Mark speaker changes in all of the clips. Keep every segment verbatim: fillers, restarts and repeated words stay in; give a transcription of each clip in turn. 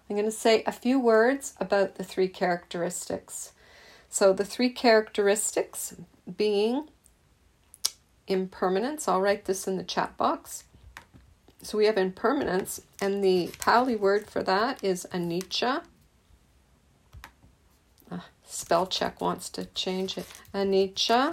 Speaker 1: I'm going to say a few words about the three characteristics. So the three characteristics being impermanence. I'll write this in the chat box. So we have impermanence, and the Pali word for that is anicca. Uh, spell check wants to change it. Anicca.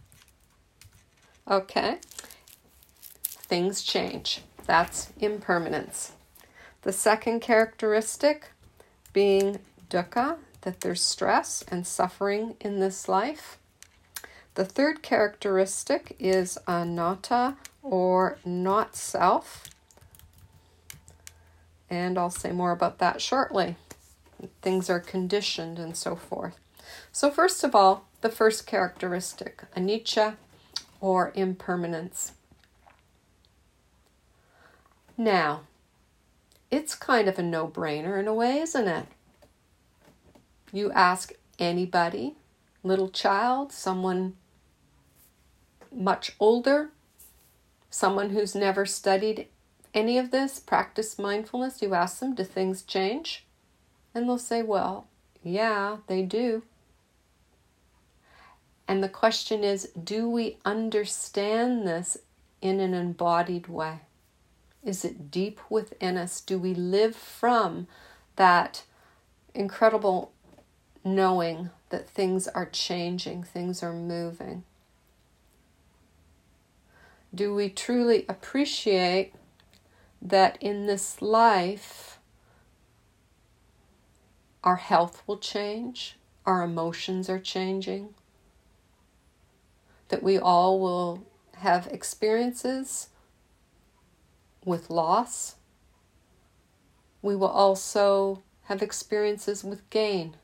Speaker 1: Okay. Things change. That's impermanence. The second characteristic being dukkha, that there's stress and suffering in this life. The third characteristic is anatta, or not self. And I'll say more about that shortly. Things are conditioned and so forth. So first of all, the first characteristic, anicca, or impermanence. Now, it's kind of a no-brainer in a way, isn't it? You ask anybody, little child, someone much older, someone who's never studied any of this, practice mindfulness, you ask them, do things change? And they'll say, well, yeah, they do. And the question is, do we understand this in an embodied way? Is it deep within us? Do we live from that incredible knowing that things are changing, things are moving? Do we truly appreciate that in this life, our health will change, our emotions are changing, that we all will have experiences with loss? We will also have experiences with gain,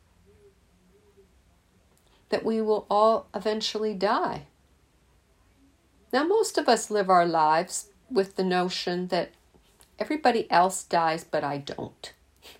Speaker 1: that we will all eventually die. Now, most of us live our lives with the notion that everybody else dies, but I don't.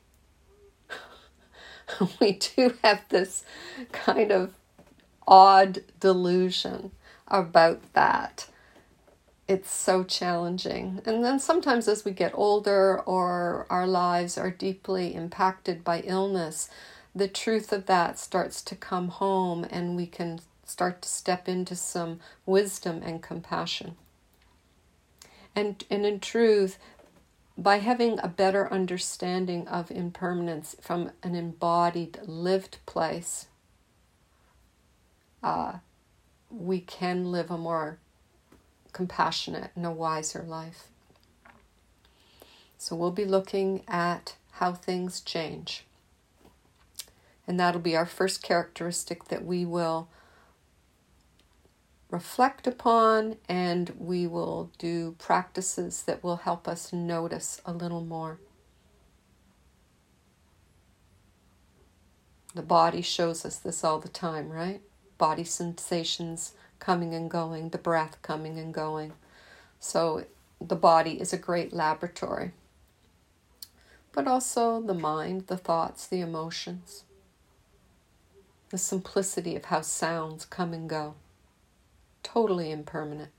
Speaker 1: We do have this kind of odd delusion about that. It's so challenging. And then sometimes as we get older or our lives are deeply impacted by illness, the truth of that starts to come home, and we can start to step into some wisdom and compassion. And, and in truth, by having a better understanding of impermanence from an embodied, lived place, uh, we can live a more compassionate and a wiser life. So we'll be looking at how things change. And that'll be our first characteristic that we will reflect upon, and we will do practices that will help us notice a little more. The body shows us this all the time, right? Body sensations coming and going, the breath coming and going. So the body is a great laboratory. But also the mind, the thoughts, the emotions. The simplicity of how sounds come and go. Totally impermanent.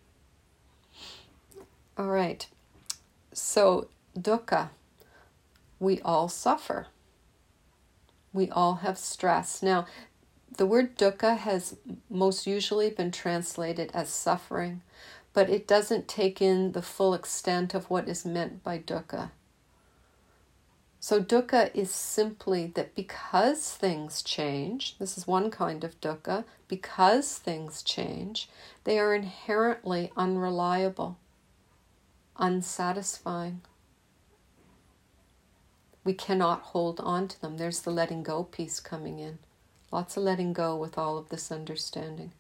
Speaker 1: All right. So dukkha, we all suffer. We all have stress. Now, the word dukkha has most usually been translated as suffering, but it doesn't take in the full extent of what is meant by dukkha. So dukkha is simply that because things change, this is one kind of dukkha, because things change, they are inherently unreliable, unsatisfying. We cannot hold on to them. There's the letting go piece coming in. Lots of letting go with all of this understanding.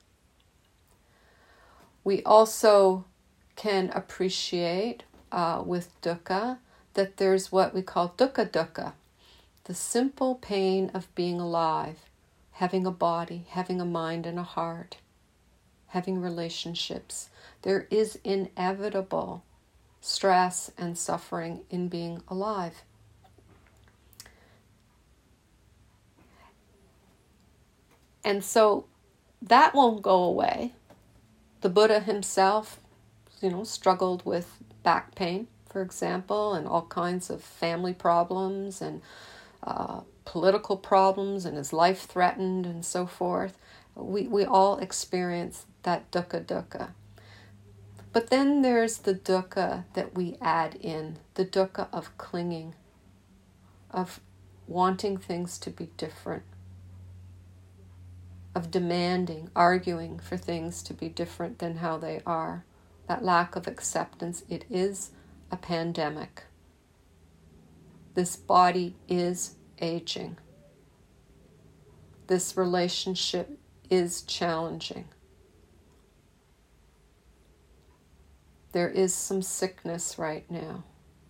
Speaker 1: We also can appreciate uh, with dukkha that there's what we call dukkha dukkha, the simple pain of being alive, having a body, having a mind and a heart, having relationships. There is inevitable stress and suffering in being alive. And so that won't go away. The Buddha himself, you know, struggled with back pain for example, and all kinds of family problems and uh, political problems, and his life threatened and so forth. We, we all experience that dukkha dukkha. But then there's the dukkha that we add in, the dukkha of clinging, of wanting things to be different, of demanding, arguing for things to be different than how they are. That lack of acceptance, it is a pandemic. This body is aging. This relationship is challenging. There is some sickness right now.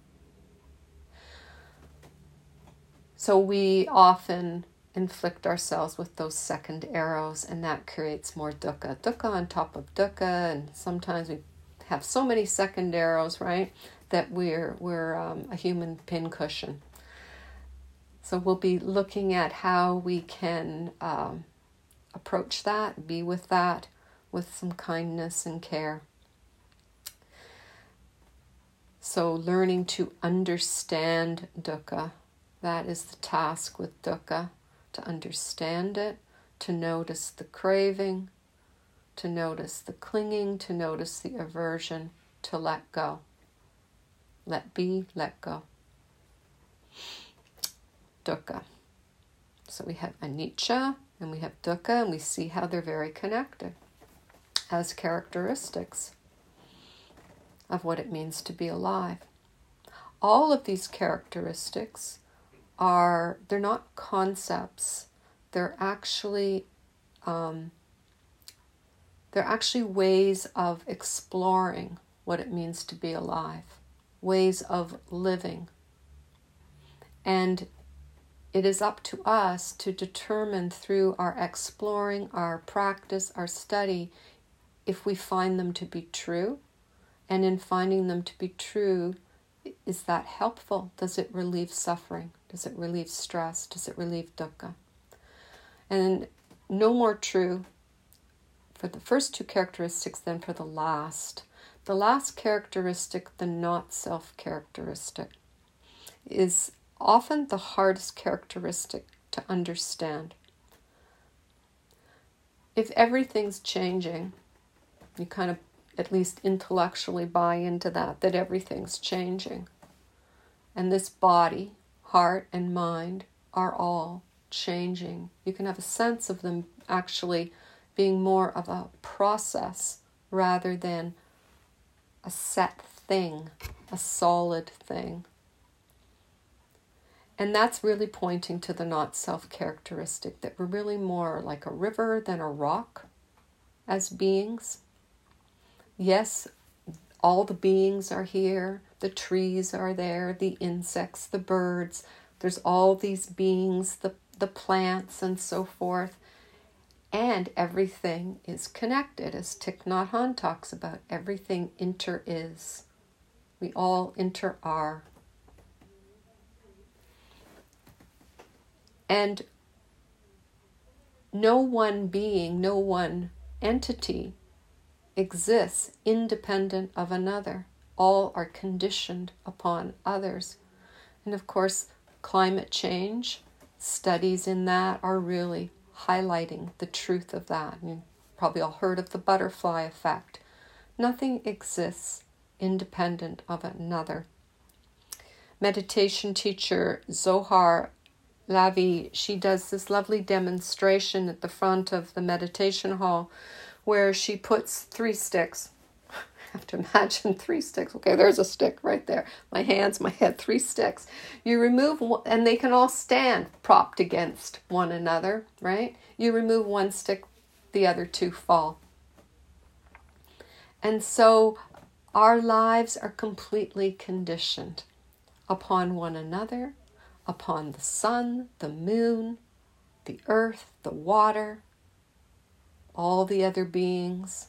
Speaker 1: So we often inflict ourselves with those second arrows, and that creates more dukkha. Dukkha on top of dukkha, and sometimes we have so many second arrows, right, that we're we're um, a human pincushion. So we'll be looking at how we can um, approach that, be with that, with some kindness and care. So learning to understand dukkha, that is the task with dukkha, to understand it, to notice the craving, to notice the clinging, to notice the aversion, to let go. Let be, let go. Dukkha. So we have anicca and we have dukkha, and we see how they're very connected as characteristics of what it means to be alive. All of these characteristics are, they're not concepts, they're actually um, they're actually ways of exploring what it means to be alive, ways of living. And it is up to us to determine through our exploring, our practice, our study, if we find them to be true. And in finding them to be true, is that helpful? Does it relieve suffering? Does it relieve stress? Does it relieve dukkha? And no more true for the first two characteristics than for the last. The last characteristic, the not-self characteristic, is often the hardest characteristic to understand. If everything's changing, you kind of at least intellectually buy into that, that everything's changing. And this body, heart, and mind are all changing. You can have a sense of them actually being more of a process rather than a set thing, a solid thing. And that's really pointing to the not-self characteristic, that we're really more like a river than a rock as beings. Yes, all the beings are here, the trees are there, the insects, the birds, there's all these beings, the, the plants and so forth, and everything is connected, as Thich Nhat Hanh talks about. Everything inter-is. We all inter-are. And no one being, no one entity exists independent of another. All are conditioned upon others. And of course, climate change, studies in that are really highlighting the truth of that. You've probably all heard of the butterfly effect. Nothing exists independent of another. Meditation teacher Zohar Lavi, she does this lovely demonstration at the front of the meditation hall where she puts three sticks. I have to imagine three sticks. Okay, there's a stick right there. My hands, my head, three sticks. You remove one, and they can all stand propped against one another, right? You remove one stick, the other two fall. And so our lives are completely conditioned upon one another, upon the sun, the moon, the earth, the water, all the other beings.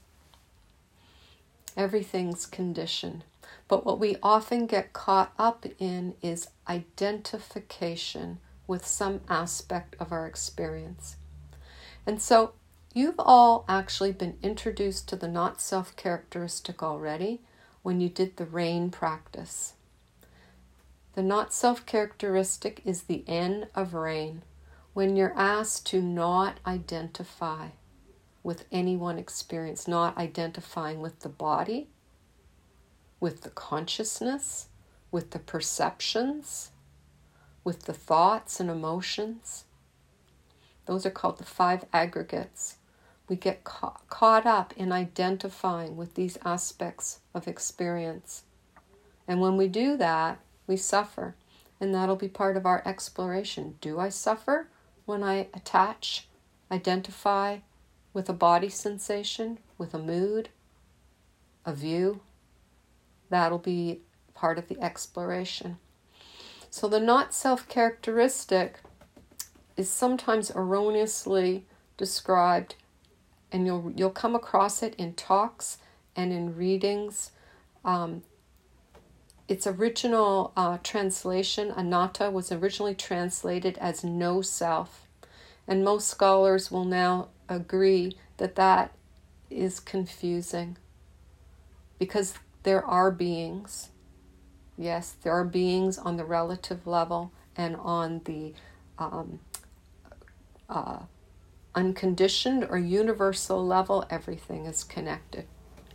Speaker 1: Everything's conditioned. But what we often get caught up in is identification with some aspect of our experience. And so you've all actually been introduced to the not-self characteristic already. when you did the rain practice. The not self characteristic is the N of rain, when you're asked to not identify with any one experience, not identifying with the body, with the consciousness, with the perceptions, with the thoughts and emotions. Those are called the five aggregates. We get ca- caught up in identifying with these aspects of experience. And when we do that, we suffer. And that'll be part of our exploration. Do I suffer when I attach, identify with a body sensation, with a mood, a view? That'll be part of the exploration. So the not self characteristic is sometimes erroneously described, and you'll you'll come across it in talks and in readings. Um, its original uh, translation, anatta, was originally translated as no self, and most scholars will now agree that that is confusing, because there are beings. Yes, there are beings on the relative level and on the um, uh, unconditioned or universal level. Everything is connected.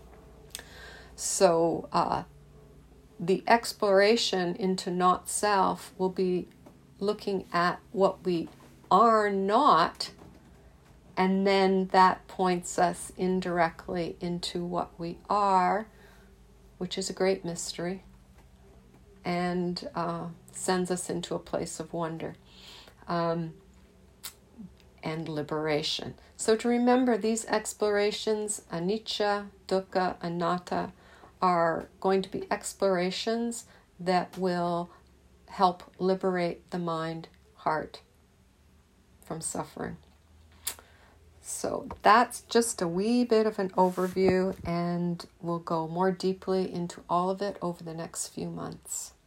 Speaker 1: So uh, the exploration into not self will be looking at what we are not, and then that points us indirectly into what we are, which is a great mystery, and uh, sends us into a place of wonder um, and liberation. So to remember, these explorations, anicca, dukkha, anatta, are going to be explorations that will help liberate the mind, heart from suffering. So that's just a wee bit of an overview, and we'll go more deeply into all of it over the next few months.